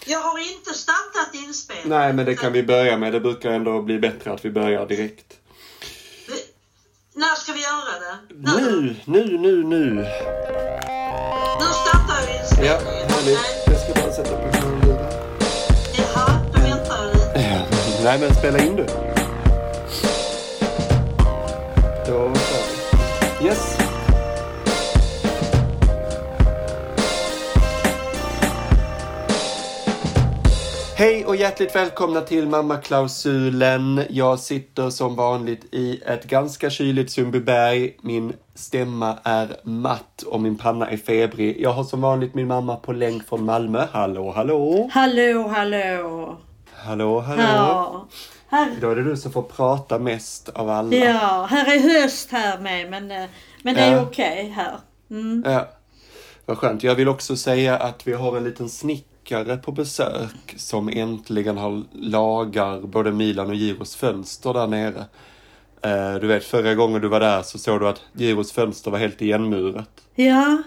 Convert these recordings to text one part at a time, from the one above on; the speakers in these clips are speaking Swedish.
Jag har inte startat inspelningen. Nej, men det kan vi börja med. Det brukar ändå bli bättre att vi börjar direkt. När ska vi göra det? Nu. Nu startar vi inspelningen. Ja, härligt. Jag ska bara sätta på hörlurar. Jaha, då väntar jag lite. Nej, men spela in du. Då kör vi. Yes. Hej och hjärtligt välkomna till Mammaklausulen. Jag sitter som vanligt i ett ganska kyligt Sundbyberg. Min stämma är matt och min panna är febrig. Jag har som vanligt min mamma på länk från Malmö. Hallå. Hallå. Ja. Här. Idag är det du som får prata mest av alla. Ja, här är höst här med, men det är okej här. Mm. Ja, vad skönt. Jag vill också säga att vi har en liten snickare på besök som äntligen har lagar både Milan och Giros fönster där nere. Du vet, förra gången du var där så såg du att Giros fönster var helt igenmurat. Ja.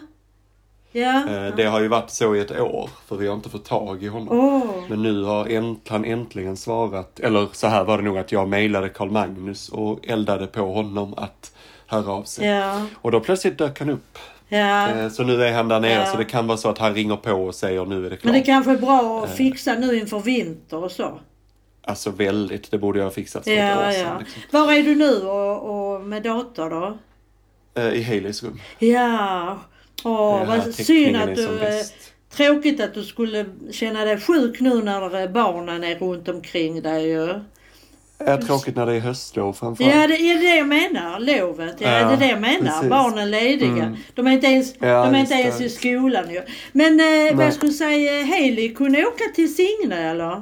Det har ju varit så i ett år, för vi har inte fått tag i honom. Men nu har han äntligen svarat, eller så här var det nog, att jag mejlade Carl Magnus och eldade på honom att höra av sig. Ja. Och då plötsligt dök han upp. Ja. Så nu är han där nere, så det kan vara så att han ringer på och säger nu är det klart. Men det kanske är bra att fixa nu inför vinter och så. Alltså väldigt, det borde jag ha fixat för ett år sedan. Liksom. Var är du nu och med dator då? I Haleys rum. Ja. Vad synd att du... Tråkigt att du skulle känna dig sjuk nu när barnen är runt omkring dig ju. Tråkigt när det är höstlov framförallt. Ja, det är det jag menar. Lovet. Ja, det är det jag menar. Precis. Barnen lediga. De är inte ens i skolan ju. Men vad jag skulle säga, Haley kunde åka till Signe eller?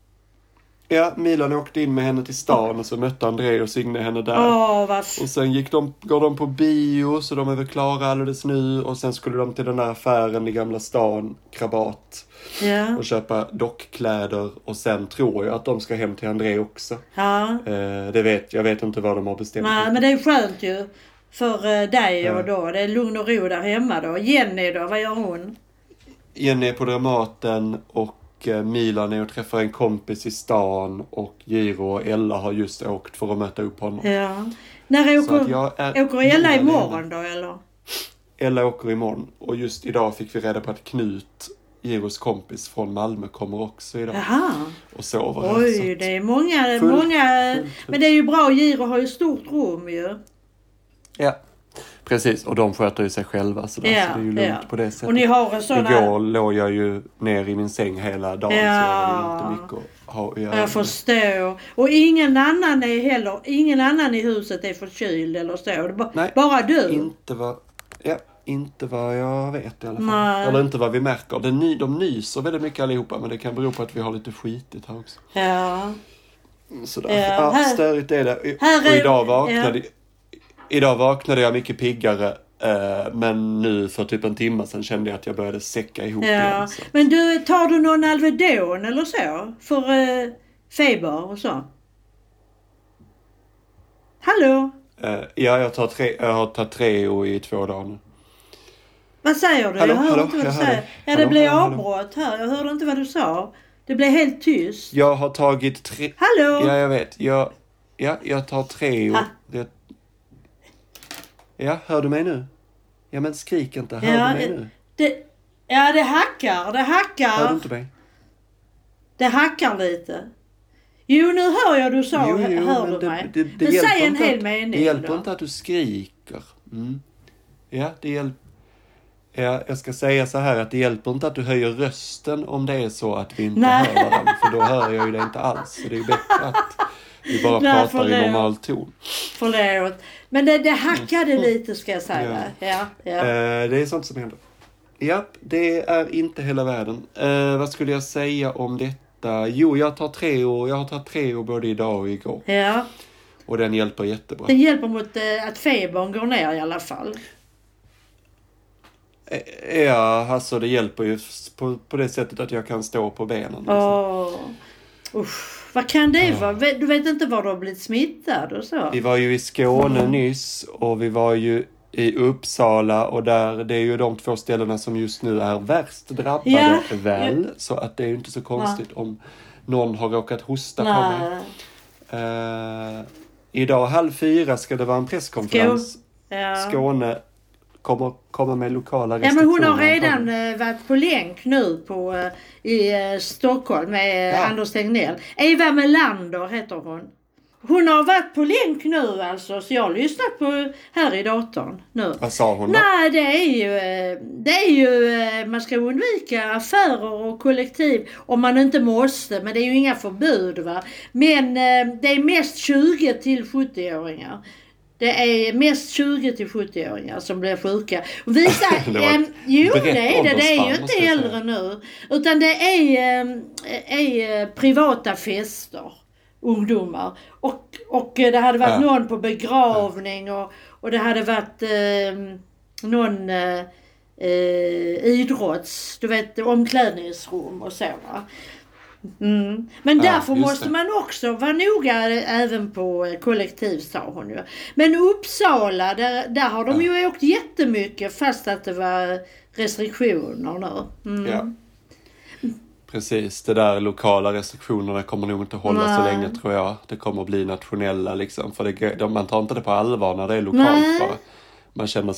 Ja, Milan åkte in med henne till stan och så mötte André och Signe henne där. Och sen går de på bio, så de är väl klara alldeles nu. Och sen skulle de till den här affären i Gamla stan, Krabat. Ja. Och köpa dockkläder. Och sen tror jag att de ska hem till André också. Ja. Jag vet inte vad de har bestämt. Nej, men det är skönt ju för dig och då. Det är lugn och ro där hemma då. Jenny då, vad gör hon? Jenny är på Dramaten och Milan är och träffar en kompis i stan, och Giro och Ella har just åkt för att möta upp honom. Ja. När åker Ella imorgon då eller? Ella åker imorgon, och just idag fick vi reda på att Knut, Giros kompis från Malmö, kommer också idag. Jaha. Och sover. Oj, det är många. Men det är ju bra, Giro har ju stort rum ju. Ja. Precis, och de sköter ju sig själva så, så det är ju lugnt på det sättet. Och ni har såna... Igår låg jag ju ner i min säng hela dagen, så jag har inte mycket att ha att göra. Jag förstår. Och ingen annan i huset är förkyld eller så. Nej, bara du. Inte vad jag vet i alla fall. Nej. Eller inte vad vi märker. De nyser väldigt mycket allihopa, men det kan bero på att vi har lite skitigt här också. Ja. Sådär. Störigt är det. Och idag vaknade jag mycket piggare, men nu för typ en timme sedan kände jag att jag började säcka ihop igen. Så. Men tar du någon Alvedon eller så? För feber och så? Hallå? Ja, jag har tagit Treo i 2 dagar nu. Vad säger du? Hallå, jag hörde inte vad du säger. Det blev avbrott här. Jag hörde inte vad du sa. Det blev helt tyst. Jag har tagit Hallå? Ja, jag vet. Jag tar Treo. Ja, hör du mig nu? Ja, men skrik inte. Hör du mig nu? Det hackar. Hör du inte mig? Det hackar lite. Jo, nu hör jag du sa. Hör du mig? Det säger en hel mening. Det hjälper inte att du skriker. Ja, det hjälper. Ja, jag ska säga så här, att det hjälper inte att du höjer rösten om det är så att vi inte hör varandra. För då hör jag ju det inte alls. Så det är ju bättre att vi bara pratar i normal ton. Förlåt. Men det hackade lite, ska jag säga. Ja. Det är sånt som händer. Ja, det är inte hela världen. Vad skulle jag säga om detta? Jo, jag har tagit Treo både idag och igår. Ja. Och den hjälper jättebra. Den hjälper mot att febern går ner i alla fall. Ja, alltså det hjälper ju på det sättet att jag kan stå på benen. Liksom. Vad kan det vara? Du vet inte var du har blivit smittad och så? Vi var ju i Skåne nyss, och vi var ju i Uppsala, och där det är ju de 2 ställena som just nu är värst drabbade väl. Så att det är ju inte så konstigt om någon har råkat hosta på mig. Idag 3:30 ska det vara en presskonferens. Skåne kommer med lokala restriktioner. Ja, men hon har redan varit på länk nu i Stockholm med Anders Tegnell. Eva Melander heter hon. Hon har varit på länk nu alltså, så jag har lyssnat på här i datorn nu. Vad sa hon då? Nej, det är ju man ska undvika affärer och kollektiv om man inte måste, men det är ju inga förbud, va. Men det är mest 20 till 70-åringar. Det är mest 20 till 70-åringar som blir sjuka. Vissa, det är ju inte äldre nu, utan det är privata fester. Ungdomar. Och det hade varit någon på begravning och det hade varit någon idrotts, du vet, omklädningsrum och så, va? Men därför måste man också vara noga även på kollektiv, sa hon ju. Men Uppsala, där har de ju åkt jättemycket fast att det var restriktioner nu. Ja. Precis, det där lokala restriktionerna kommer nog inte hålla så länge, tror jag. Det kommer att bli nationella liksom. För man tar inte det på allvar när det är lokalt bara. Man känner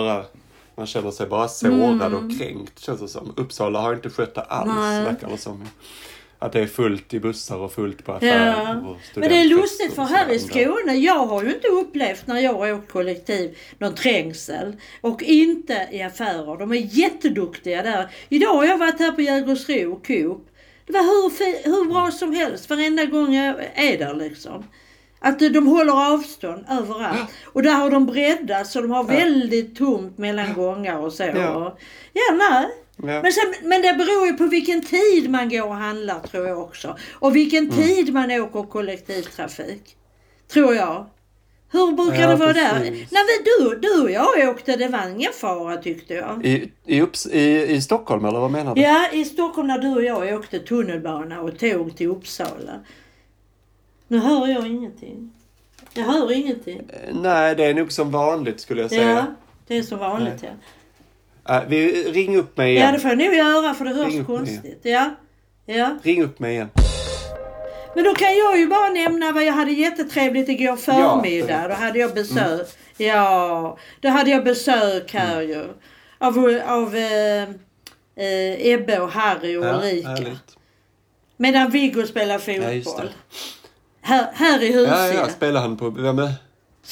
sig bara sårad och kränkt, känns det som. Uppsala har inte skött det alls, verkar det som. Att det är fullt i bussar och fullt på affärer. Och men det är lustigt, för här i Skåne, jag har ju inte upplevt när jag har åkt kollektiv någon trängsel. Och inte i affärer. De är jätteduktiga där. Idag har jag varit här på Jägersro och Coop. Det var hur bra som helst. Varenda gång jag är där liksom. Att de håller avstånd överallt. Och där har de breddat så de har väldigt tomt mellan gångar och så. Ja. Men det beror ju på vilken tid man går och handlar, tror jag också. Och vilken tid man åker kollektivtrafik. Tror jag. Hur brukar det vara där? Nej, du och jag åkte, det var ingen fara, tyckte jag. I Stockholm, eller vad menar du? Ja, i Stockholm när du och jag åkte tunnelbana och tåg till Uppsala. Nu hör jag ingenting. Jag hör ingenting. Nej, det är nog som vanligt, skulle jag säga. Ja, det är som vanligt, vi ring upp mig igen. Ja, det får jag nog göra, för det hörs konstigt. Ja. Ring upp mig igen. Men då kan jag ju bara nämna vad jag hade jättetrevligt igår förmiddag. Då hade jag besök. Då hade jag besök här ju. Av Ebbe och Harry och Ulrika. Härligt. Medan Viggo spelar fotboll. Här i huset. Ja, spelar han på... Vem är?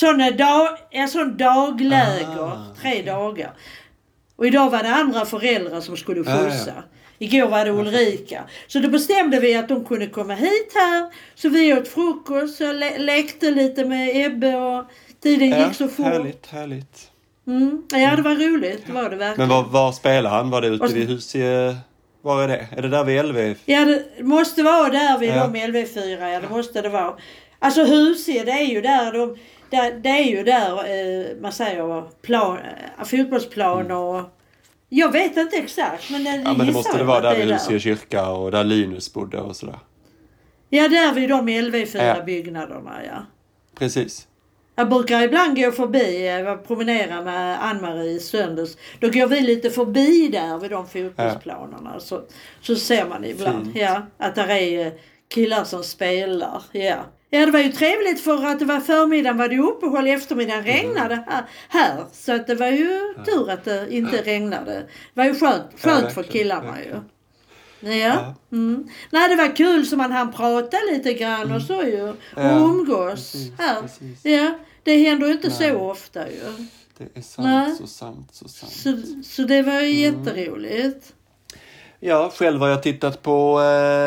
Sån dagläger. 3 dagar. Och idag var det andra föräldrar som skulle skjutsa. Igår var det Ulrika. Så då bestämde vi att de kunde komma hit här. Så vi åt frukost och lekte lite med Ebbe och tiden gick så fort. Härligt. Ja, det var roligt. Det var det verkligen. Men var spelar han? Var det ute vid huset? Var är det? Är det där vid LV? Ja, det måste vara där vid LV4. Ja, det måste det vara. Alltså huset, det är ju där det är ju där man säger fotbollsplan och jag vet inte exakt, men det måste det vara där vid Husie kyrka och där Linus bodde och sådär. Ja, där vid de LV4-byggnaderna, ja. Precis. Jag brukar ibland gå förbi, promenera med Ann-Marie i söndags. Då går vi lite förbi där vid de fotbollsplanerna. Så ser man ibland att det är killar som spelar. Ja, det var ju trevligt, för att det var förmiddagen var det uppehåll, eftermiddagen regnade här. Så att det var ju tur att det inte regnade. Det var ju skönt för killarna ju. Ja. Nej, det var kul så man hann prata lite grann och så ju. Och umgås här. Precis. Ja, det händer ju inte så ofta ju. Det är sant, så sant. Så det var ju jätteroligt. Ja, själv har jag tittat på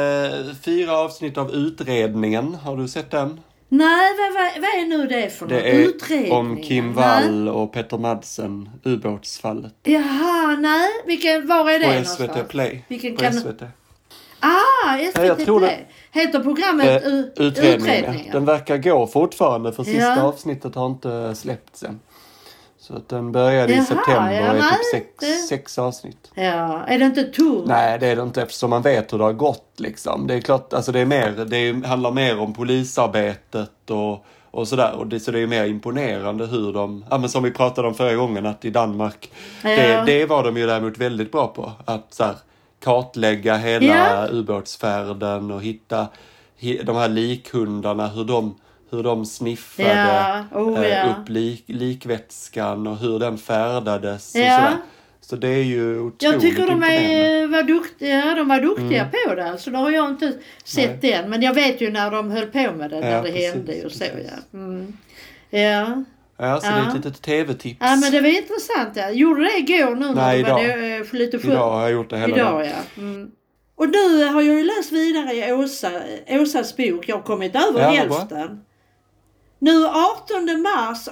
4 avsnitt av Utredningen. Har du sett den? Nej, vad är nu det för något? Det är Utredningen om Kim Wall och Petter Madsen, ubåtsfallet. Jaha, nej. Var är det någonstans? På SVT Play. Vilken på SVT. SVT Play. Heter programmet Utredningen. Den verkar gå fortfarande, för sista avsnittet har inte släppts än. Så att den började i september och är typ 6 avsnitt. Ja, är det inte tungt? Nej, det är det inte, eftersom man vet hur det har gått liksom. Det är klart, alltså det handlar mer om polisarbetet och sådär. Så det är mer imponerande hur de, men som vi pratade om förra gången, att i Danmark, det var de ju däremot väldigt bra på. Att så här, kartlägga hela ubåtsfärden och hitta de här likhundarna, hur de sniffade upp likvätskan och hur den färdades och sådär. Så det är ju otroligt jag tycker imponerande. de var duktiga på det. Så då har jag inte sett den. Men jag vet ju när de höll på med det, när det hände och så. Ja, så det är ett litet tv-tips. Ja, men det var intressant. Ja. Gjorde det igår nu? Nej, idag. Idag har jag gjort det hela dagen. Ja. Och nu har jag ju läst vidare i Åsas bok. Jag har kommit över hälften. Nu 18 mars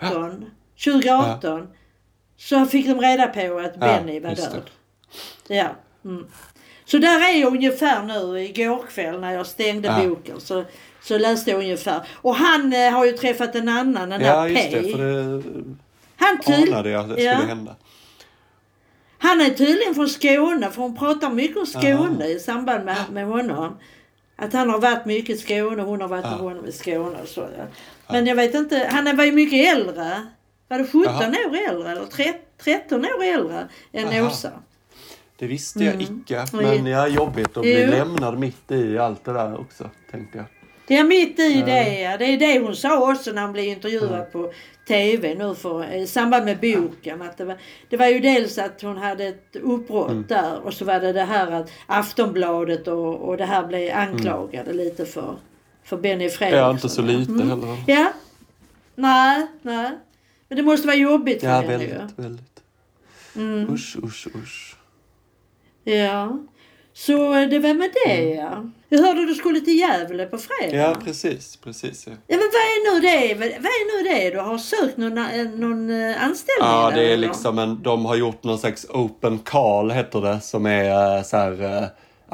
2018 så fick de reda på att Benny var död. Ja. Så där är jag ungefär nu igår kväll när jag stängde boken. Så läste jag ungefär. Och han har ju träffat en annan, den där P. Ja, just det. För det anade jag att det skulle hända. Han är tydligen från Skåne, för hon pratar mycket om Skåne i samband med honom. Att han har varit mycket i Skåne, hon har varit med honom i Skåne och så. Ja. Men jag vet inte, han var ju mycket äldre. Var det 17 år äldre eller 13 år äldre än Åsa? Det visste jag icke, men det är jobbigt att bli lämnad mitt i allt det där också, tänkte jag. Det är mitt i det. Det är det hon sa också när hon blev intervjuad på tv nu i samband med boken. Att det var ju dels att hon hade ett uppbrott där, och så var det här att Aftonbladet och det här blev anklagade lite för Benny Fredriksson. Ja, inte så lite heller. Ja, nej. Men det måste vara jobbigt för henne. Ja, väldigt. Usch. Ja, så det var med det, Jag hörde du skulle till Gävle på fredag. Ja, precis. Ja, men vad är nu det? Du har sökt någon anställning? Ja, det är liksom de har gjort någon slags open call, heter det, som är så här,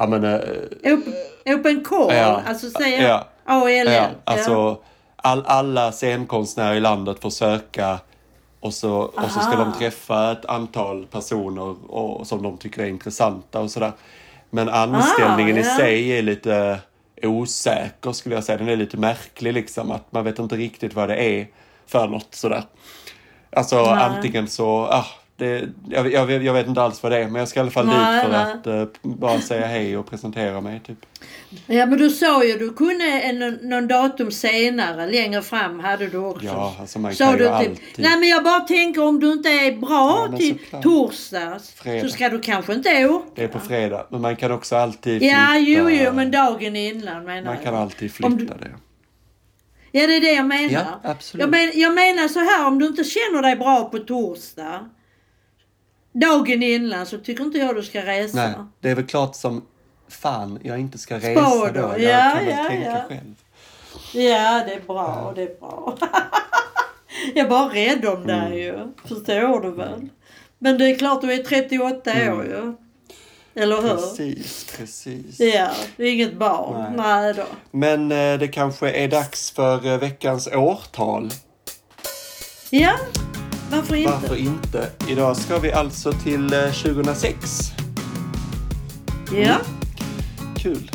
open call, alltså säger ALL. Ja, alltså alla scenkonstnärer i landet får söka. Och så ska de träffa ett antal personer som de tycker är intressanta och sådär. Men anställningen i sig är lite osäker, skulle jag säga. Den är lite märklig liksom. Att man vet inte riktigt vad det är för något sådär. Alltså antingen så... Jag vet inte alls vad det är, men jag ska i alla fall dit för att bara säga hej och presentera mig typ. Ja, men du sa ju du kunde någon datum senare, längre fram hade du också. Ja, alltså man kan ju alltid. Nej, men jag bara tänker, om du inte är bra till torsdags så ska du kanske inte åka. Det är på fredag, men man kan också alltid flytta. Ja, jo, men dagen innan menar man kan alltid flytta det. Ja, det är det jag menar. Ja, absolut. Jag menar så här, om du inte känner dig bra på torsdag, dagen innan, så tycker inte jag du ska resa. Nej, det är väl klart som fan jag inte ska resa då. Jag kan väl tänka själv. Ja, det är bra. Jag är bara rädd om dig ju. Förstår du väl? Men det är klart, du är 38 år ju. Eller hur? Precis. Ja, det är inget barn. Nej då. Men det kanske är dags för veckans årtal. Ja, varför inte? Idag ska vi alltså till 2006. Ja. Kul.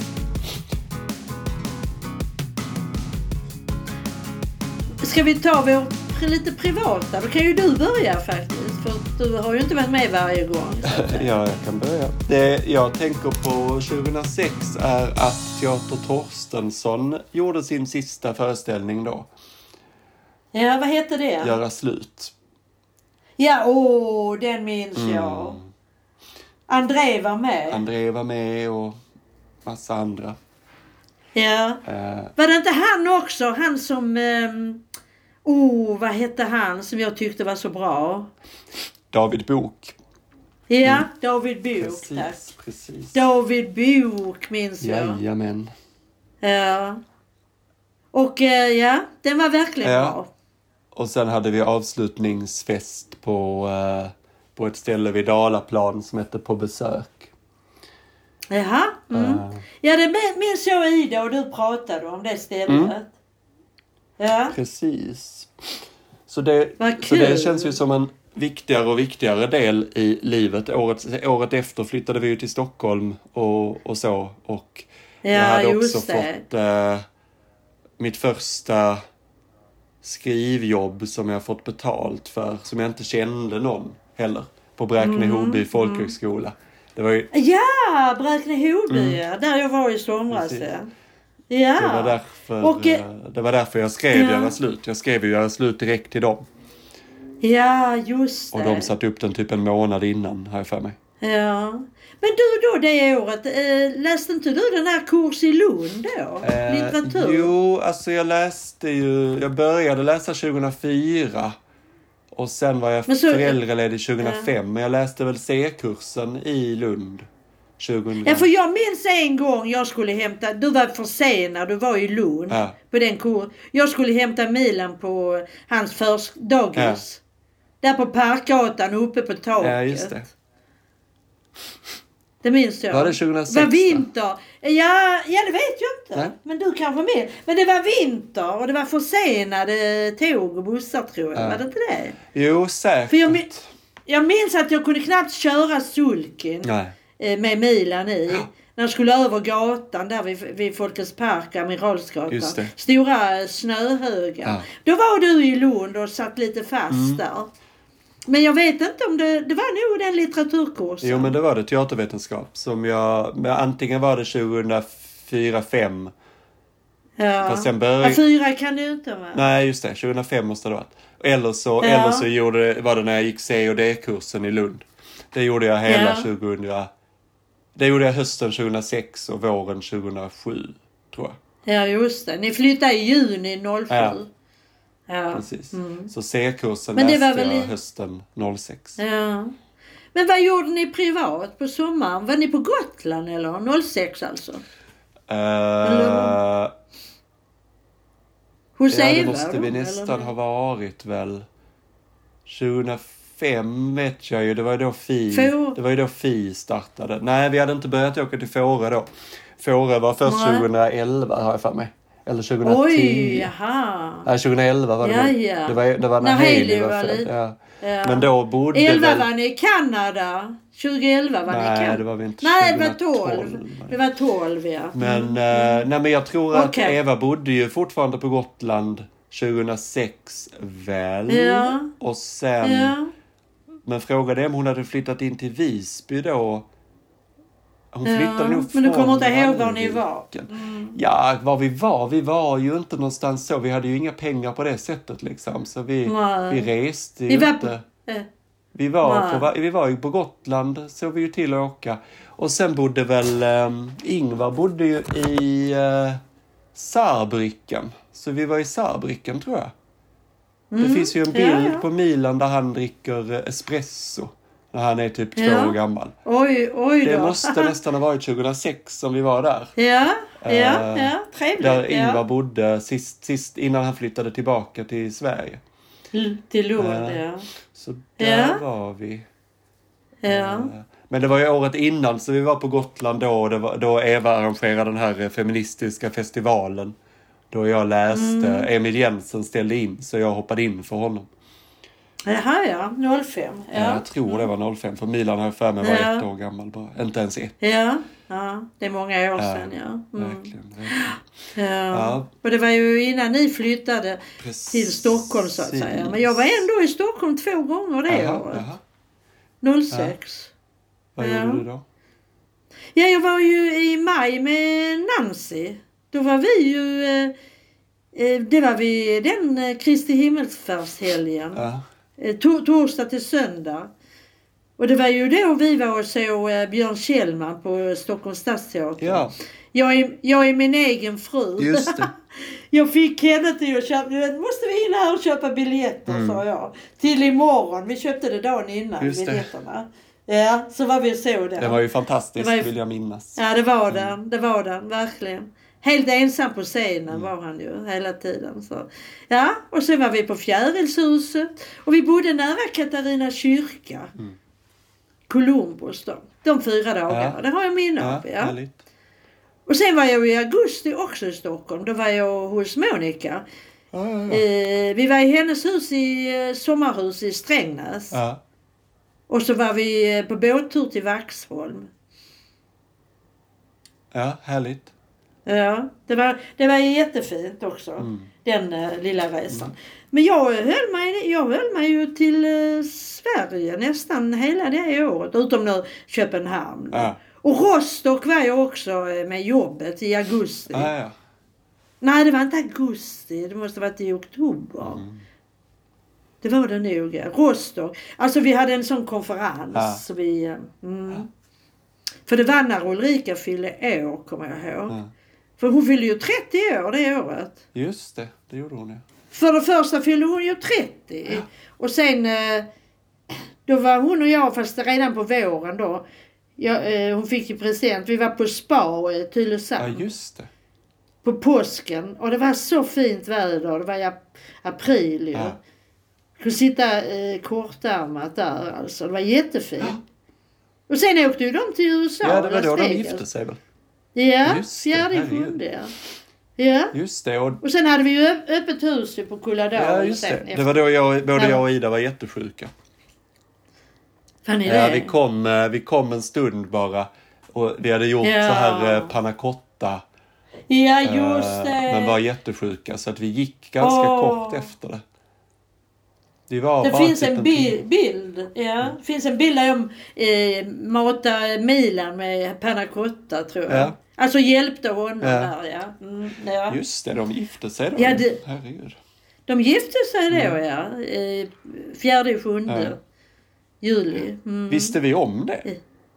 Ska vi ta vår lite privata? Då kan ju du börja faktiskt. För du har ju inte varit med varje gång. Ja, jag kan börja. Det jag tänker på 2006 är att Teater Torstensson gjorde sin sista föreställning då. Ja, vad heter det? Göra slut. Ja, den minns jag. André var med och massa andra. Ja. Var det inte han också? Han som... vad hette han som jag tyckte var så bra? David Bok. Ja, David Bok. Precis. David Bok minns jag. Jajamän. Ja. Och den var verkligen bra. Och sen hade vi avslutningsfest på ett ställe vid Dalaplan som hette På besök. Jaha. Ja, det minns jag Ida och du pratade om det stället. Ja. Precis. Så det känns ju som en viktigare och viktigare del i livet. Året efter flyttade vi ju till Stockholm och så. Och jag hade också fått mitt första skrivjobb som jag fått betalt för. Som jag inte kände någon heller. På Bräkne-Hoby folkhögskola. Det var ju... Ja, Bräkne-Hoby, där jag var i somras. Ja. Det var därför jag skrev Göra slut. Jag skrev ju Göra slut direkt till dem. Ja, just det. Och de satt upp den typ en månad innan, har jag för mig. Ja. Men du då det året, läste inte du den här kurs i Lund då? Litteratur? Jo, alltså jag började läsa 2004. Och sen var jag föräldraledig 2005. Men jag läste väl C-kursen i Lund 2000. Ja, för jag minns en gång jag skulle hämta, du var försenad, du var i Lund på den kursen. Jag skulle hämta Milan på hans dagis. Där på Parkgatan uppe på taket. Ja, just det. Det minns jag. Var det 2006? Var vinter. Ja, det vet jag inte. Nej. Men du kanske med. Men det var vinter och det var försenade tåg och bussar tror jag. Var det inte det? Jo, säkert. För jag minns att jag kunde knappt köra sulken med Milan i. När jag skulle över gatan där vid Folkets Park, Amiralsgatan. Stora snöhögar. Ja. Då var du i Lund och satt lite fast där. Men jag vet inte om det var nog den litteraturkursen. Jo, men det var det teatervetenskap som antingen var det 2004-05. Ja. Fast sen började... 4 kan det ju inte vara. Nej, just det. 2005 måste det ha varit. Eller så var det när jag gick C- och D-kursen i Lund. Det gjorde jag hela 2000. Det gjorde jag hösten 2006 och våren 2007, tror jag. Ja, just det. Ni flyttade i juni 07. Ja, precis. Så C-kursen läste jag hösten 06. Ja. Men vad gjorde ni privat på sommaren? Var ni på Gotland eller? 06 alltså? Hos Eva? Det måste vi nästan ha varit väl. 2005 vet jag ju. Det var ju då Fi startade. Nej, vi hade inte börjat åka till Fårö då. Fårö var först 2011 har jag för mig. Eller 2010. Oj, jaha. Nej, 2011 var det nog. Ja. Det var när Hailey var född. Ja. Men då bodde 11 var ni i Kanada. 2011 var ni i Kanada. Nej, det var vi inte. Nej, det var 12. Det var 12, ja. Men jag tror att Eva bodde ju fortfarande på Gotland 2006 väl. Ja. Och sen... Ja. Men frågade är om hon hade flyttat in till Visby då. Hon flyttade nog från... Men du kommer inte ihåg var ni var? Ja, var vi var. Vi var ju inte någonstans så. Vi hade ju inga pengar på det sättet liksom. Så vi reste ju inte. Vi var ju på Gotland. Så vi ju till att åka. Och sen bodde väl... Ingvar bodde ju i Saarbrücken. Så vi var i Saarbrücken tror jag. Det finns ju en bild på Milan där han dricker espresso. När han är typ 2 år gammal. Oj då. Det måste nästan ha varit 2006 som vi var där. Ja, trevligt. Där Ingvar bodde sist innan han flyttade tillbaka till Sverige. Till Lund, Så där var vi. Ja. Men det var ju året innan så vi var på Gotland då Eva arrangerade den här feministiska festivalen. Då jag läste, Emil Jensen ställde in så jag hoppade in för honom. Jaha, 05. Ja. Jag tror det var 05 för Milan har för mig var 1 år gammal bara. Inte ens 1. Ja, det är många år sedan. Verkligen. Ja. Och det var ju innan ni flyttade till Stockholm så att säga. Men jag var ändå i Stockholm 2 gånger det året. 06. Vad gjorde du då? Ja, jag var ju i maj med Nancy. Då var vi ju... det var vi den Kristi himmelsfärdshelgen. Ja. Torsdag till söndag. Och det var ju då vi var och såg Björn Kjellman på Stockholms stadsteater. Ja. Jag är min egen fru. Just det. Jag fick henne till att köpa, måste vi in här och köpa biljetter, sa jag. Till imorgon. Vi köpte det dagen innan, biljetterna. Ja, så var vi och såg det. Det var ju fantastiskt, vill jag minnas. Ja, det var den, verkligen. Helt ensam på scenen var han ju hela tiden. Så. Ja, och så var vi på Fjärilshuset. Och vi bodde nära Katarina kyrka. Columbus då. De 4 dagarna. Det har jag minne av. Ja. Och sen var jag i augusti också i Stockholm. Då var jag hos Monica. Vi var i hennes hus sommarhus i Strängnäs. Och så var vi på båttur till Vaxholm. Ja, härligt. Ja, det var jättefint också. Den lilla resan. Men jag höll mig ju till Sverige nästan hela det året. Utom nu Köpenhamn. Ja. Och Rostock var jag också med jobbet i augusti. Ja. Nej, det var inte augusti. Det måste ha varit i oktober. Det var det nog, ja. Rostock. Alltså vi hade en sån konferens. Ja. Så för det var när Ulrika fyllde år, kommer jag ihåg. Ja. För hon fyllde ju 30 år det året. Just det gjorde hon, ja. För det första fyllde hon ju 30. Ja. Och sen, då var hon och jag, fast redan på våren då. Hon fick ju present. Vi var på spa i Tylösand. Ja, just det. På påsken. Och det var så fint väder. Det var i april ju. Ja. Kunde sitta kortärmat där alltså. Det var jättefint. Ja. Och sen åkte ju de till USA. Ja, det var då de gifte sig väl? Ja, just det, 4/7. Ja. Just det. Och sen hade vi ju öppet hus på Kulladal. Ja, just det. Det var då jag och Ida var jättesjuka. Ja, vi kom en stund bara. Och vi hade gjort så här panna cotta. Ja, just det. Men var jättesjuka. Så att vi gick ganska kort efter det. Det finns en bild. Ja. Det finns en bild där jag matade Milan med panna cotta, tror jag. Ja. Alltså hjälpte honom där, ja. Ja. Just det, de gifte sig då. Ja, herregud. De gifte sig då, ja. 4/7 juli. Visste vi om det?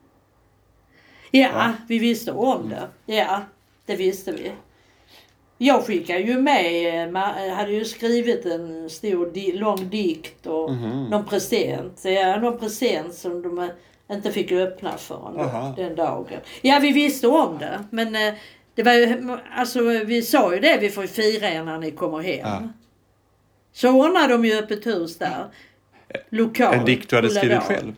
Ja, vi visste om det. Ja, det visste vi. Jag skickade ju med, hade ju skrivit en stor lång dikt och någon present. Ja, någon present som de inte fick öppna för den dagen. Ja, vi visste om det. Men det var ju, alltså vi sa ju det, vi får fira er när ni kommer hem. Ja. Så ordnade de ju öppet hus där. Lokalt. En dikt du hade skrivit själv?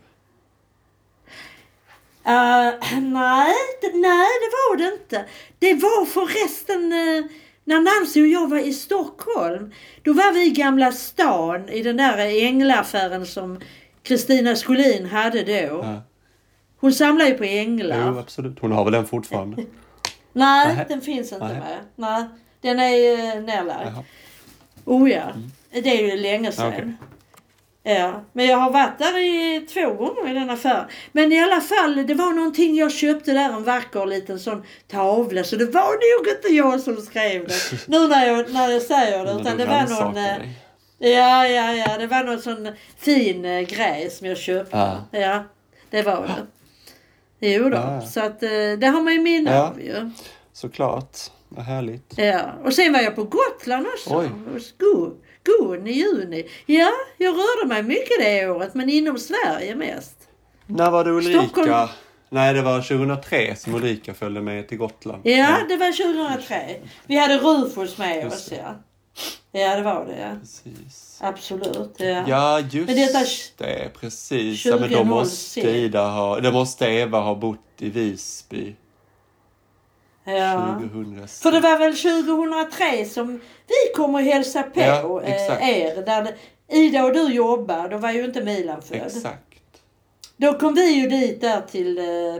Nej, det var det inte. Det var förresten när Nancy och jag var i Stockholm. Då var vi i Gamla stan i den där änglaffären som Kristina Skolin hade då. Ja. Hon samlar ju på änglar. Jo, absolut. Hon har väl den fortfarande? Nej, den finns inte med. Nej, den är nedlagd. Ja. Det är ju länge sedan. Okay. Ja, men jag har varit där 2 gånger i den affären. Men i alla fall, det var någonting jag köpte där, en vacker liten sån tavla. Så det var nog inte jag som skrev det. Nu när jag säger det. Utan det var någon... Ja, det var någon sån fin grej som jag köpte. Ja, det var det. Jo då, så att det har man ju minne av ju. Såklart, vad härligt. Ja, och sen var jag på Gotland också. Hos Gun i juni. Ja, jag rörde mig mycket det året, men inom Sverige mest. När var det Ulrika? Stockholm. Nej, det var 2003 som Ulrika följde med till Gotland. Ja, det var 2003. Vi hade Rufus med oss, Ja, det var det, Precis. Absolut, Ja, just det, precis. Ja, men då måste Eva ha bott i Visby. Ja. 2006. För det var väl 2003 som vi kom och hälsa på er. Där Ida och du jobbade, då var ju inte Milan född. Exakt. Då kom vi ju dit där till,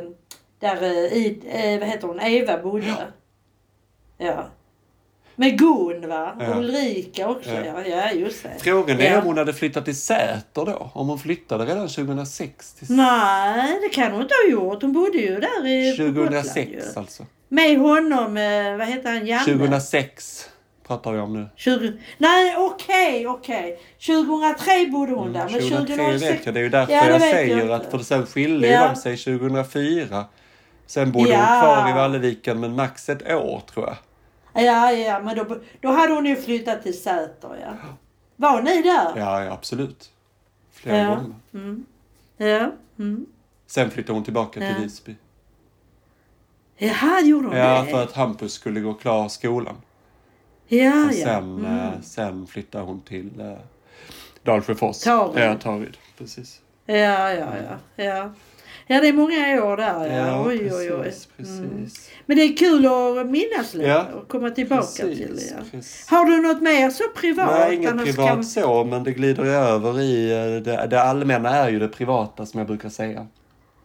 vad heter hon, Eva bodde. Ja. Med Gun, va? Ja. Ulrika också, ja just det. Frågan är om hon hade flyttat till Säter då. Om hon flyttade redan 2006 till... Nej, det kan hon inte ha gjort. Hon bodde ju där i 2006 Gotland, alltså. Med honom, vad heter han, Janne? 2006 pratar vi om nu. Nej, okej. 2003 bodde hon där. Men 2006 vet jag, det är ju därför jag säger att för sen skilde ju de sig 2004. Sen bodde hon kvar i Valleviken med max ett år, tror jag. Ja, men då hade hon ju flyttat till Säter, Var ni där? Ja, absolut. Flera gånger. Ja. Sen flyttade hon tillbaka till Visby. Jaha, gjorde hon det? Ja, för att Hampus skulle gå klar skolan. Ja, och sen flyttade hon till Dalsjöfors. Tarid, precis. Ja. Ja, det är många år där. Ja, oj. Precis. Men det är kul att minnas lite och komma tillbaka till det. Precis. Har du något mer så privat? Nej, inget privat så, men det glider över i det allmänna är ju det privata som jag brukar säga.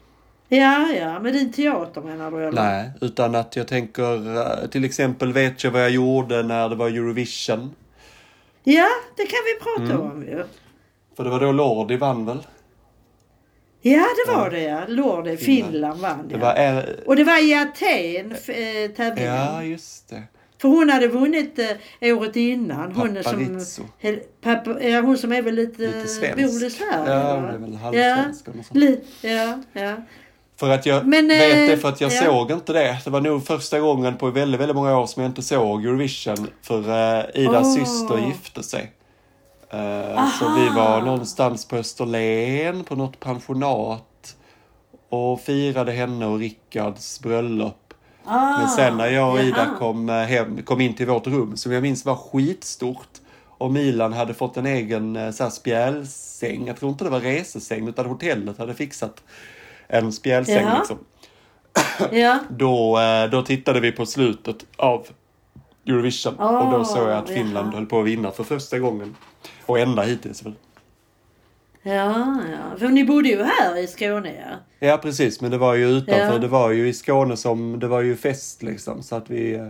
Ja, men din teater menar du eller? Nej, utan att jag tänker till exempel vet jag vad jag gjorde när det var Eurovision. Ja, det kan vi prata om ju. För det var då Lordi vann väl? Ja, det var det ja. Lordi, Finland vann. Det Ja. var Och det var i Aten tävlingen. Ja, just det. För hon hade vunnit året innan. Hon som är väl lite svensk. bor i Sverige. Ja, hon är väl halvsvensk. Ja. För att jag vet det, för att jag såg inte det. Det var nog första gången på väldigt, väldigt många år som jag inte såg Eurovision. För Idas syster gifte sig. Så vi var någonstans på Österlen på något pensionat. Och firade henne och Rickards bröllop. Men sen när jag och Ida kom in till vårt rum, som jag minns var skitstort. Och Milan hade fått en egen spjälsäng. Jag tror inte det var resesäng, utan hotellet hade fixat en spjälsäng liksom. Ja. Då tittade vi på slutet av Eurovision. Och då såg jag att Finland höll på att vinna för första gången. Och ända hittills väl. Ja. För ni bodde ju här i Skåne, ja. Ja, precis. Men det var ju utanför. Ja. Det var ju i Skåne som det var ju fest liksom. Så att vi...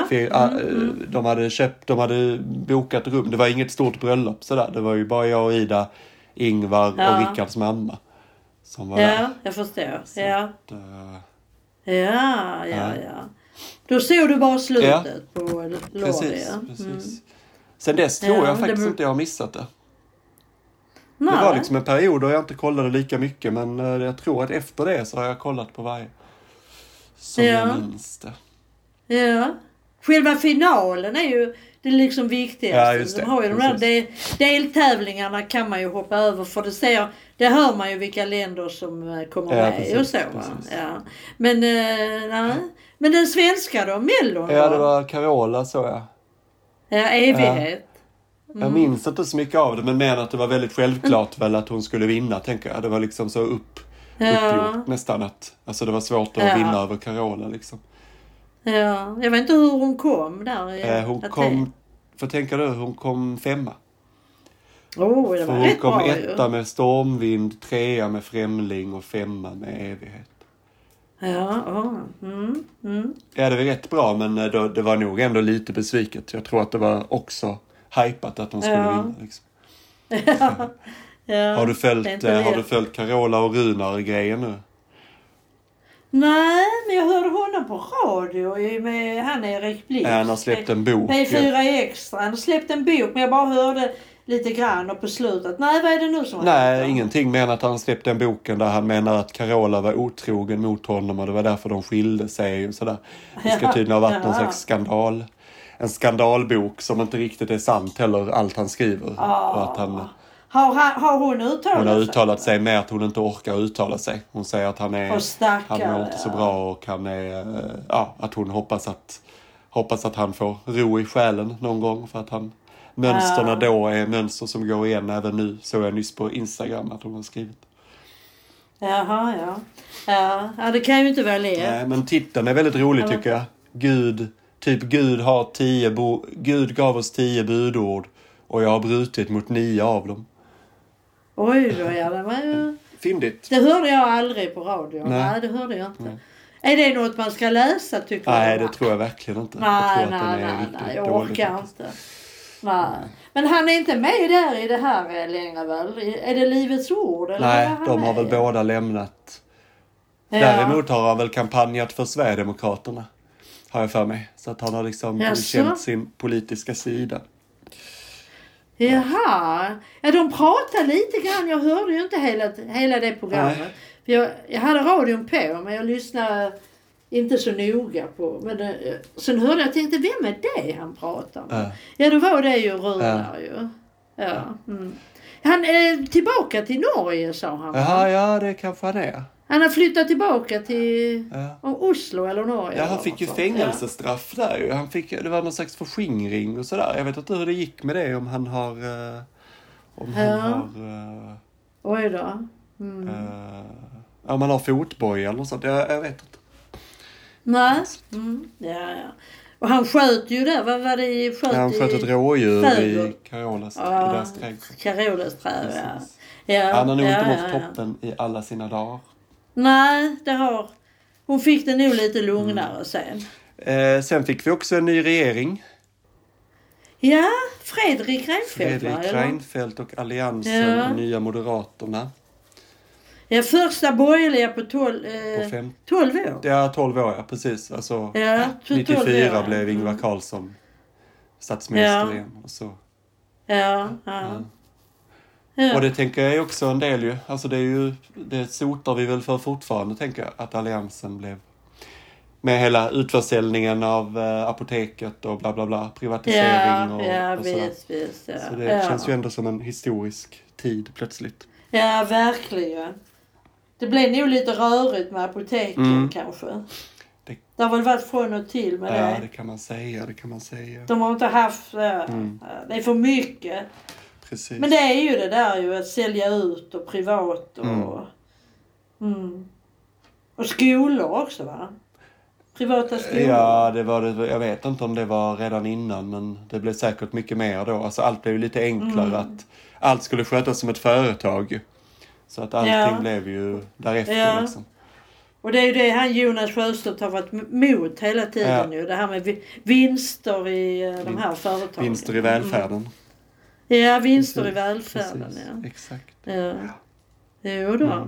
De hade bokat rum. Det var inget stort bröllop sådär. Det var ju bara jag och Ida, Ingvar och Rickards mamma som var där. Jag förstår. Så ja. Att, Ja. Då såg du bara slutet på Lordi. Precis. Sen dess tror jag faktiskt inte jag har missat det. Nej. Det var liksom en period då jag inte kollade lika mycket. Men jag tror att efter det så har jag kollat på varje. Som jag minns det. Ja. Själva finalen är ju det liksom viktigaste. Ja, just det. De har ju de där deltävlingarna kan man ju hoppa över. För det hör man ju vilka länder som kommer med. Precis, och så, ja. Men den svenska då? Mellon då? Ja, det var Carola så jag. Ja, evighet. Jag minns inte så mycket av det, men menar att det var väldigt självklart väl att hon skulle vinna, tänker jag. Det var liksom så uppgjort nästan att alltså det var svårt att vinna över Carola liksom. Ja, jag vet inte hur hon kom där. Hon kom, för tänker du, hon kom 5:a. Det var rätt bra. Hon kom 1:a med Stormvind, 3:a med Främling och 5:a med Evighet. Ja, det var rätt bra, men det var nog ändå lite besviket. Jag tror att det var också hypat att de skulle vinna liksom. Har du följt Carola och Runar-grejen nu? Nej, men jag hörde honom på radio med han Erik Blixt. Han har släppt en bok. P4 Extra. Han har släppt en bok, men jag bara hörde lite grann och på slutet. Nej, vad är det nu som Nej, ingenting. Men att han släppte en boken där han menar att Carola var otrogen mot honom och det var därför de skilde sig och sådär. Det ska tydligen ha varit någon slags skandal. En skandalbok som inte riktigt är sant heller, allt han skriver. Och att han... Har hon uttalat sig? Hon har uttalat sig med att hon inte orkar uttala sig. Hon säger att han mår inte så bra och att hon hoppas att han får ro i själen någon gång för att mönsterna då är mönster som går igen även nu. Så jag nyss på Instagram att hon har skrivit. Jaha, ja, det kan ju inte vara lätt. Nej, men titeln är väldigt rolig tycker jag. Gud gav oss 10 budord och jag har brutit mot 9 av dem. Oj då, ja, det var ju... Fyndigt. Det hörde jag aldrig på radio. Nej, det hörde jag inte. Nej. Är det något man ska läsa, tycker du? Nej, det tror jag verkligen inte. Nej, jag orkar inte. Nej. Men han är inte med där i det här längre väl? Är det Livets ord? Eller nej, de har väl båda lämnat. Ja. Däremot har han väl kampanjat för Sverigedemokraterna. Har jag för mig. Så att han har liksom känt sin politiska sida. Jaha. Ja, de pratar lite grann. Jag hörde ju inte hela det programmet. Jag hade radion på, men jag lyssnade inte så noga på. Men sen hörde jag tänkte, vem är det han pratar med? Ja, då var det ju Runar ju. Ja. Mm. Han är tillbaka till Norge, sa han. Ja, det kanske han är. Han har flyttat tillbaka till Oslo eller Norge. Ja, han fick ju fängelsestraff där ju. Det var någon slags förskingring och sådär. Jag vet inte hur det gick med det, om han har... Oj då. Om han har fotboj eller något sånt. Jag vet inte. Nej. Ja. Och han sköt ju där. Vad var det? Han sköt ett rådjur i Carolas trädgård. Carolas trädgård, ja. Han har nog inte mått toppen i alla sina dagar. Nej, det har... Hon fick det nog lite lugnare sen. Sen fick vi också en ny regering. Ja, Fredrik Reinfeldt, Fredrik Reinfeldt och Alliansen, Ja. Nya Moderaterna. Ja, första borgerliga på 12 år. Ja, 12 år, ja, precis. Alltså, Ja, 94 år. blev Ingvar Carlsson statsminister Ja. igen. Och så. Ja. Och det tänker jag är också en del ju. Alltså det sotar vi väl för fortfarande, tänker jag. Att Alliansen blev med hela utförsäljningen av apoteket och bla bla bla. Privatisering och sådär. Visst. Ja. Så det känns ju ändå som en historisk tid plötsligt. Ja, verkligen. Det blev nog lite rörigt med apoteken kanske. Det har väl varit från och till med det. Ja, det kan man säga. De har inte haft... Det är för mycket. Precis. Men det är ju det där ju att sälja ut och privat och... Och skolor också, va? Privata skolor. Ja, det var det. Jag vet inte om det var redan innan, men det blev säkert mycket mer då. Alltså allt blev lite enklare. Att allt skulle skötas som ett företag. Så att allting blev ju därefter liksom. Och det är ju det han Jonas Sjöstedt har varit emot hela tiden ju. Det här med vinster i de här företagen. Vinster i välfärden. Ja, vinster i välfärden. Precis. Ja. Exakt. Ja. Jo då.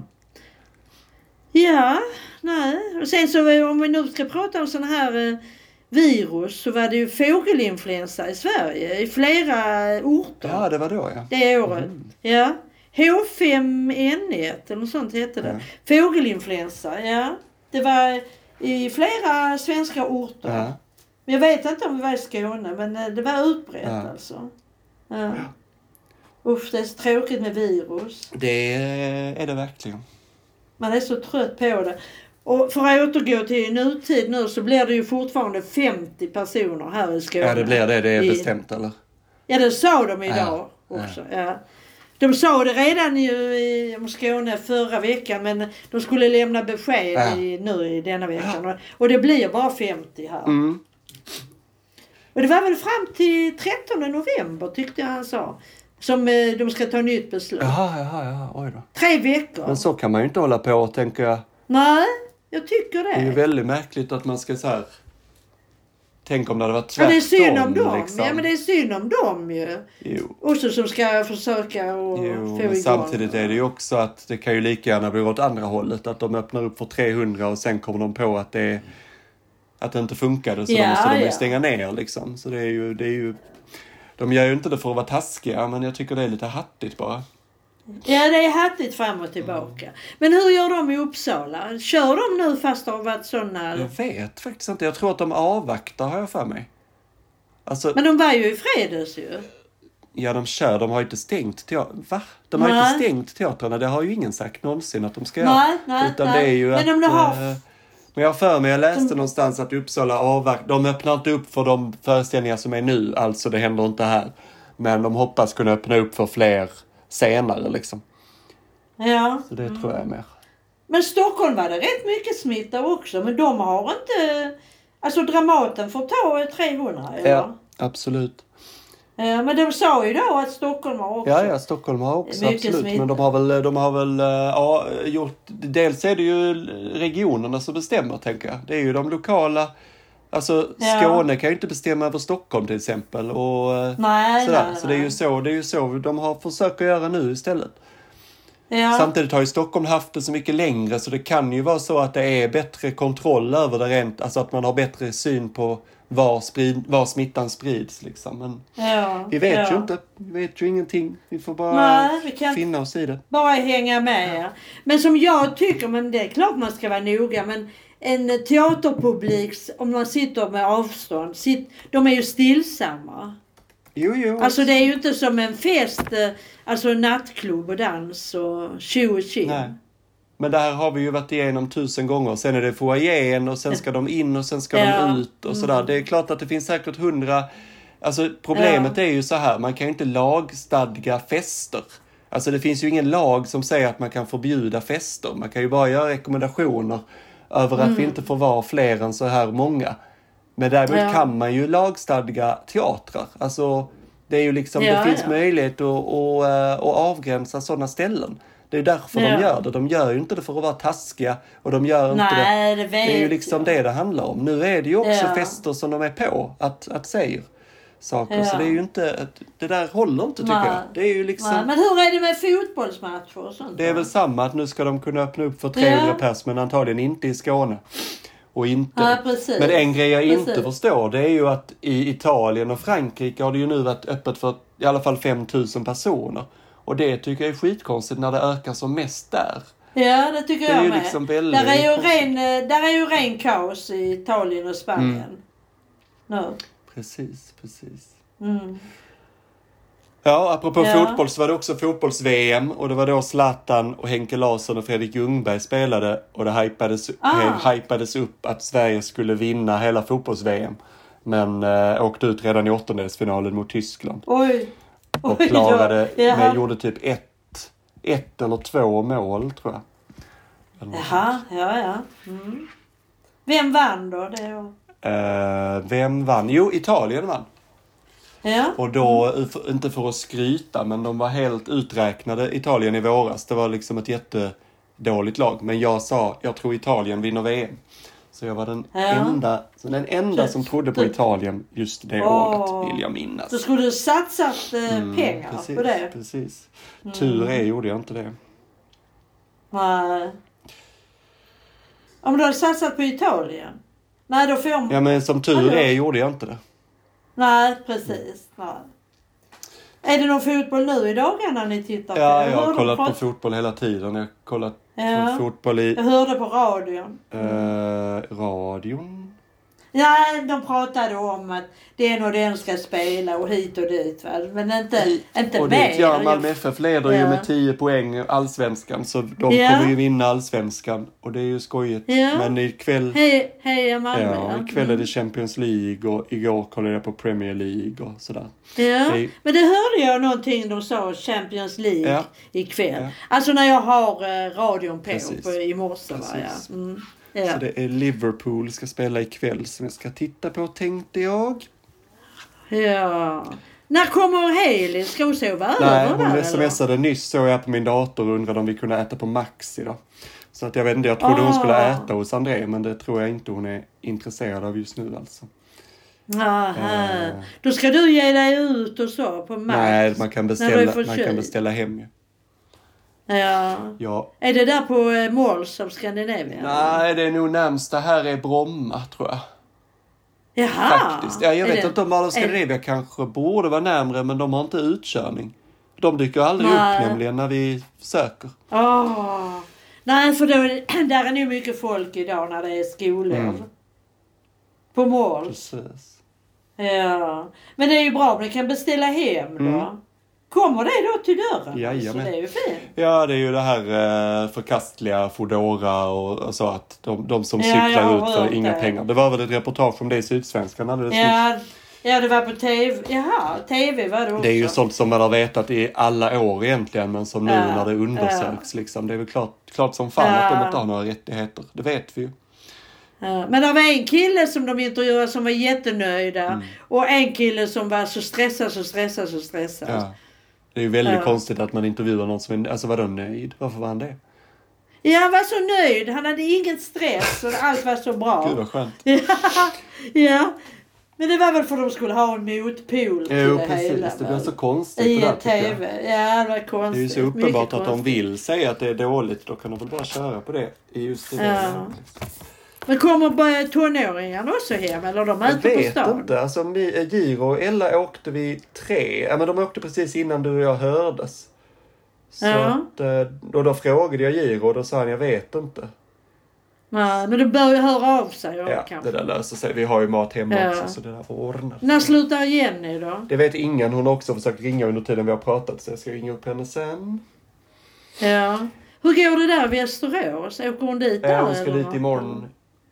Ja, nej. Och sen så om vi nu ska prata om sådana här virus så var det ju fågelinfluensa i Sverige i flera orter. Ja, det var då Det året. Ja. H5N1 eller något sånt hette det. Fågelinfluensa, ja. Det var i flera svenska orter. Ja. Men jag vet inte om det var i Skåne, men det var utbrett alltså. Ja. Usch, det är så tråkigt med virus. Det är det verkligen. Man är så trött på det. Och för att återgå till nutid nu så blir det ju fortfarande 50 personer här i Skåne. Ja, det blir det. Det är bestämt, eller? Ja, det sa de idag också. Ja. De sa det redan i Skåne förra veckan, men de skulle lämna besked nu i denna veckan. Och det blir bara 50 här. Och det var väl fram till 13 november tyckte jag han sa. Som de ska ta nytt beslut. Jaha, oj då. 3 veckor. Men så kan man ju inte hålla på, tänker jag. Nej, jag tycker det. Det är ju väldigt märkligt att man ska så här... Tänk om det hade varit tvärtom. Ja, det är synd om dem. Liksom. Ja, men det är synd om dem ju. Jo. Och så som ska försöka och få igång. Samtidigt är det ju också att det kan ju lika gärna bli åt andra hållet. Att de öppnar upp för 300 och sen kommer de på att det inte funkade. Så då måste de ju stänga ner liksom. Så det är ju... De gör ju inte det för att vara taskiga, men jag tycker det är lite hattigt bara. Ja, det är hattigt fram och tillbaka. Men hur gör de i Uppsala? Kör de nu fast det har varit sådana... Jag vet faktiskt inte. Jag tror att de avvaktar, har jag för mig. Alltså, men de var ju i fredags ju. Ja, de har ju inte stängt teatern. Va? De har inte stängt teatrarna. Det har ju ingen sagt någonsin att de ska göra. Nej. Utan det är ju men att... om de har... Men jag har för mig, jag läste någonstans att Uppsala avvaktar. De öppnar inte upp för de föreställningar som är nu. Alltså det händer inte här. Men de hoppas kunna öppna upp för fler senare liksom. Ja. Så det tror jag är mer. Men Stockholm var det rätt mycket smitta också. Men de har inte... Alltså Dramaten får ta 300 eller? Ja, absolut. Men de sa ju då att Stockholm har också... Ja, Stockholm har också absolut. Smitta. Men de har väl gjort... Dels är det ju regionerna som bestämmer, tänker jag. Det är ju de lokala... Alltså Skåne kan ju inte bestämma över Stockholm till exempel. Och nej. Så det är ju så de har försökt att göra nu istället. Ja. Samtidigt har ju Stockholm haft det så mycket längre, så det kan ju vara så att det är bättre kontroll över det rent. Alltså att man har bättre syn på var smittan sprids liksom. Men vi vet ju inte. Vi vet ju ingenting. Vi får bara finna oss i det. Bara hänga med. Ja. Men som jag tycker, men det är klart man ska vara noga, men en teaterpublik, om man sitter med avstånd, de är ju stillsamma. Jo. Alltså det är ju inte som en fest, alltså nattklubb och dans och tjo och tjo. Nej. Men det här har vi ju varit igenom 1000 gånger. Sen är det foajén och sen ska de in och sen ska de ut och sådär. Det är klart att det finns säkert 100... Alltså problemet är ju så här, man kan ju inte lagstadga fester. Alltså det finns ju ingen lag som säger att man kan förbjuda fester. Man kan ju bara göra rekommendationer över att vi inte får vara fler än så här många. Men däremot kan man ju lagstadga teatrar. Alltså det är ju liksom, det finns möjlighet att avgränsa sådana ställen. Det är därför de gör det. De gör ju inte det för att vara taskiga. Och de gör inte det. Det är ju liksom det handlar om. Nu är det ju också fester som de är på. Att säga saker. Ja. Så det är ju inte... Det där håller inte tycker jag. Det är ju liksom... Men hur är det med fotbollsmatcher och sånt? Det är väl samma att nu ska de kunna öppna upp för 300 pers. Men antagligen inte i Skåne. Och inte. Men en grej jag inte förstår, det är ju att i Italien och Frankrike har det ju nu varit öppet för i alla fall 5000 personer. Och det tycker jag är skitkonstigt när det ökar som mest där. Ja, det tycker jag med. Liksom där är ju ren kaos i Italien och Spanien. Precis. Mm. Ja, apropå fotboll så var det också fotbolls-VM. Och det var då Zlatan och Henke Larsson och Fredrik Ljungberg spelade. Och det hypades upp att Sverige skulle vinna hela fotbolls-VM. Men åkte ut redan i åttondelsfinalen mot Tyskland. Oj. Och klarade, gjorde typ ett eller 2 mål tror jag. Jaha, ja. Mm. Vem vann då? Vem vann? Jo, Italien vann. Ja. Och då, inte för att skryta, men de var helt uträknade Italien i våras. Det var liksom ett jättedåligt lag. Men jag tror Italien vinner VM. Så jag var den enda som trodde på Italien just det året, vill jag minnas. Så skulle du satsat pengar på det? Precis. Tur gjorde jag inte det. Nej. Om du hade satsat på Italien? Nej, då får jag... Ja, men som tur gjorde jag inte det. Nej, precis. Nej. Är det någon fotboll nu i dagarna ni tittar på? Ja, jag har kollat på fotboll hela tiden. Jag har kollat på fotboll i... Jag hörde på radion. Radion? Ja, de pratade om att den och den ska spela och hit och dit. Va? Men inte och mer. Ja, Malmö FF leder ju med 10 poäng allsvenskan. Så de kommer ju vinna allsvenskan. Och det är ju skojigt. Ja. Men ikväll... Hej Malmö. Ja, ikväll är det Champions League. Och igår kollade jag på Premier League och sådär. Ja, men det hörde jag någonting de sa Champions League ikväll. Ja. Alltså när jag har radion på i morse. Så det är Liverpool ska spela ikväll som jag ska titta på, tänkte jag. Ja. När kommer Haley? Ska hon sova över? Nej, hon smsade nyss, så jag på min dator och undrade om vi kunde äta på Max idag. Så att jag vet inte, jag trodde hon skulle äta hos André, men det tror jag inte hon är intresserad av just nu alltså. Då ska du ge dig ut och så på Max? Nej, man kan beställa hem ju. Ja. Är det där på Malls av Skandinavien? Nej, det är nog närmsta här är Bromma, tror jag. Jaha. Faktiskt. Ja, jag vet inte om Mall of Scandinavia kanske borde vara närmare, men de har inte utkörning. De dyker aldrig upp nämligen när vi söker. Nej, för där är nog mycket folk idag när det är skolor. På Malls. Precis. Ja. Men det är ju bra om ni kan beställa hem då. Kommer det då till dörren? Jajamän. Så det är ju fint. Ja, det är ju det här förkastliga Foodora och så att de som cyklar ut för inga pengar. Det var väl ett reportage om det i Sydsvenskan alldeles nyss. Ja, det var på TV. Jaha, TV var det också. Det är ju sånt som man har vetat i alla år egentligen, men som nu när det undersöks liksom. Det är väl klart som fan att de inte har några rättigheter. Det vet vi ju. Men det var en kille som de intervjuade som var jättenöjda. Och en kille som var så stressad. Ja. Det är ju väldigt konstigt att man intervjuar någon som är... Alltså var de nöjd? Varför var han det? Ja, han var så nöjd. Han hade ingen stress och allt var så bra. Gud vad skönt. Ja. Men det var väl för att de skulle ha en motpol till det hela. Det blir så konstigt. I en TV. Ja, det var konstigt. Det är ju så uppenbart att de vill säga att det är dåligt. Då kan de väl bara köra på det. I just det. Men kommer tonåringarna också hem? Eller de äter på stan? Jag vet inte. Alltså, Giro och Ella åkte vi 3. Ja, men de åkte precis innan du och jag hördes. Så att, då frågade jag Giro och då sa han, jag vet inte. Nej, men du bör ju höra av sig. Det där löser sig. Vi har ju mat hemma också, så det där ordnar. När slutar Jenny då? Det vet ingen. Hon har också försökt ringa under tiden vi har pratat, så jag ska ringa upp henne sen. Ja. Hur går det där vid Västerås? Åker hon dit där? Hon ska dit imorgon.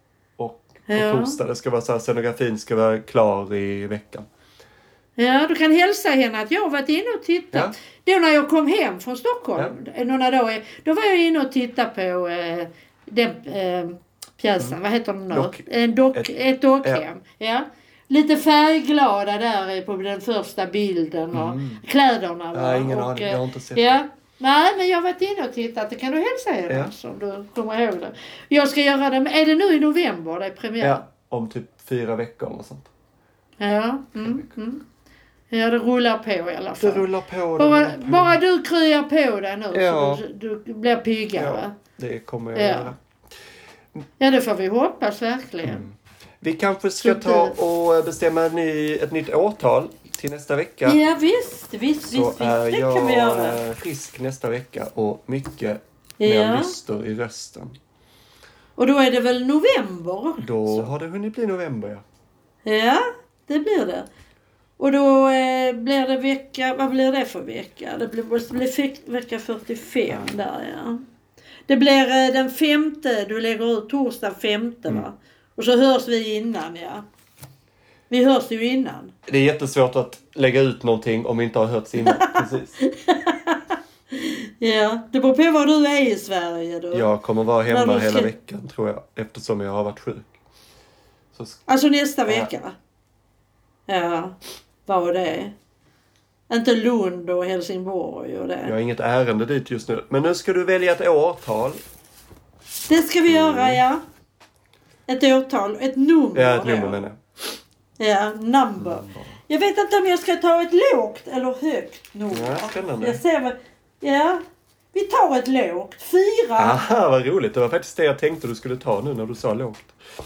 På torsdag. Det ska vara så här, scenografin ska vara klar i veckan. Ja, du kan hälsa henne att jag har varit inne och tittat. Då när jag kom hem från Stockholm, några dagar, då var jag inne och tittade på den pjäsen. Vad heter den nu? Ett dockhem. Ja. Lite färgglada där på den första bilden och kläderna. Ja, ingen aning. Jag har inte sett det. Nej, men jag har varit inne och tittat. Det kan du hälsa Jonas om du kommer ihåg det. Jag ska göra det. Är det nu i november det är premiär? Ja, om typ 4 veckor eller sånt. Ja, ja, det rullar på i alla fall. Det rullar på. Bara du kryar på dig nu ja. så du blir piggare. Ja, det kommer jag göra. Ja, det får vi hoppas verkligen. Vi kanske ska ta och bestämma ett nytt årtal till nästa vecka. Ja, visst. Så är jag frisk nästa vecka och mycket mer lyster i rösten. Och då är det väl november också? Då har det hunnit bli november, ja. Ja, det blir det. Och då blir det vecka... Vad blir det för vecka? Det måste bli vecka 45 där, ja. Det blir den 5:e. Du lägger ut torsdag 5:e, va? Och så hörs vi innan, ja. Vi hörs ju innan. Det är jättesvårt att lägga ut någonting om vi inte har hörts innan. Precis. Ja, det beror på var du är i Sverige då. Jag kommer vara hemma hela veckan, tror jag. Eftersom jag har varit sjuk. Alltså nästa vecka? Ja, var det? Inte Lund och Helsingborg och det. Jag har inget ärende dit just nu. Men nu ska du välja ett årtal. Det ska vi göra, ja. Ett årtal, ett nummer. Ja, ett nummer menar jag. Ja, number. Jag vet inte om jag ska ta ett lågt eller högt nummer. Ja, spännande. Jag ser vi tar ett lågt. 4. Aha, vad roligt. Det var faktiskt det jag tänkte du skulle ta nu när du sa lågt.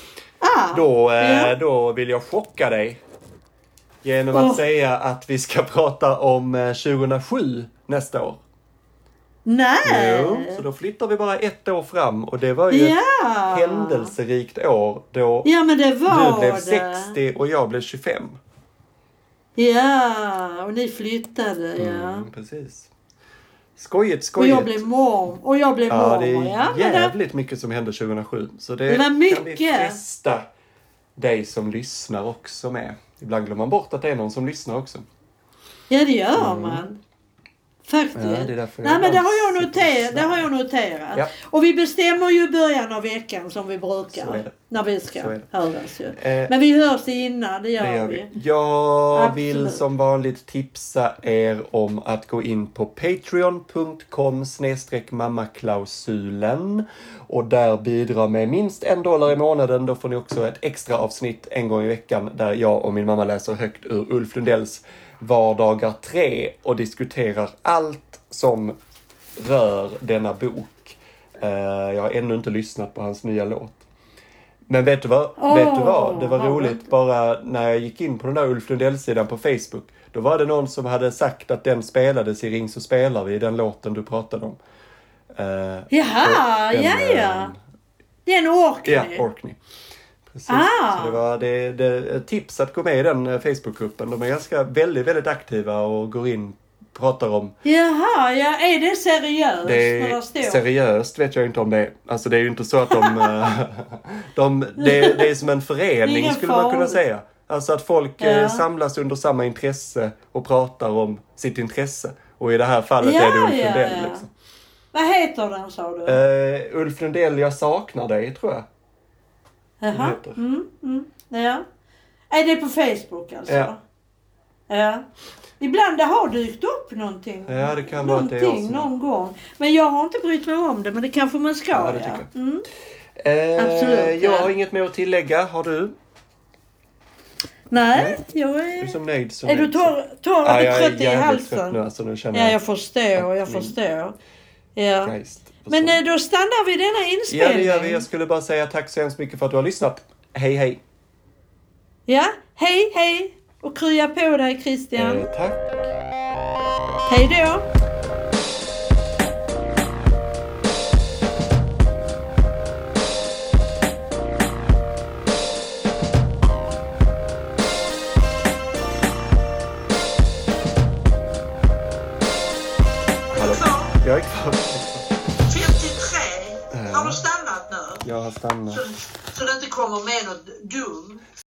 Då vill jag chocka dig. Genom att säga att vi ska prata om 2007 nästa år. Nej! Jo, så då flyttar vi bara 1 år fram. Och det var ju ett händelserikt år då men det var du blev 60 och jag blev 25. Ja, och ni flyttade, Precis. Skojigt. Och jag blev mormor. Ja, det är jävligt mycket som hände 2007. Så det var mycket. Kan vi fästa dig som lyssnar också med. Ibland glömmer man bort att det är någon som lyssnar också. Ja, det gör man. Faktiskt. Ja, det är därför det har jag noterat. Ja. Och vi bestämmer ju början av veckan som vi brukar. När vi ska höras ju. Men vi hörs innan, det gör vi. Jag vill som vanligt tipsa er om att gå in på patreon.com/mammaklausulen och där bidra med minst $1 i månaden. Då får ni också ett extra avsnitt en gång i veckan där jag och min mamma läser högt ur Ulf Lundells Vardagar 3 och diskuterar allt som rör denna bok. Jag har ännu inte lyssnat på hans nya låt. Men vet du vad? Det var roligt. Bara när jag gick in på den där Ulf Lundell-sidan på Facebook. Då var det någon som hade sagt att den spelades i Ring så spelar vi, den låten du pratade om. Den Orkney. Ja, Orkney. Precis. Så det var ett tips att gå med i den Facebookgruppen. De är väldigt, väldigt aktiva och går in och pratar om... Är det seriöst? Det är seriöst vet jag inte om det är. Alltså det är ju inte så att det är som en förening skulle man kunna säga. Alltså att folk samlas under samma intresse och pratar om sitt intresse. Och i det här fallet är det Ulf Lundell. Liksom. Vad heter den, sa du? Ulf Lundell, jag saknar dig, tror jag. Jaha. Ja. Är det på Facebook alltså? Ja. Ibland det har dykt upp någonting. Ja, det kan vara att det är jag som... någon gång. Men jag har inte brytt mig om det, men det kanske man ska. Ja, det tycker jag. Absolut. Jag har inget mer att tillägga. Har du? Nej, jag är... Du är som nöjd. Är du torr och trött i halsen? Nu, alltså, nu känner jag förstår. Ja. Men då stannar vi denna inspelning. Ja, det gör vi. Jag skulle bara säga tack så hemskt mycket för att du har lyssnat. Hej. Ja, hej. Och krya på dig, Christian. Tack. Hej då. Jag är kvar. 53. Har du stannat nu? Jag har stannat. Så det inte kommer med något dumt.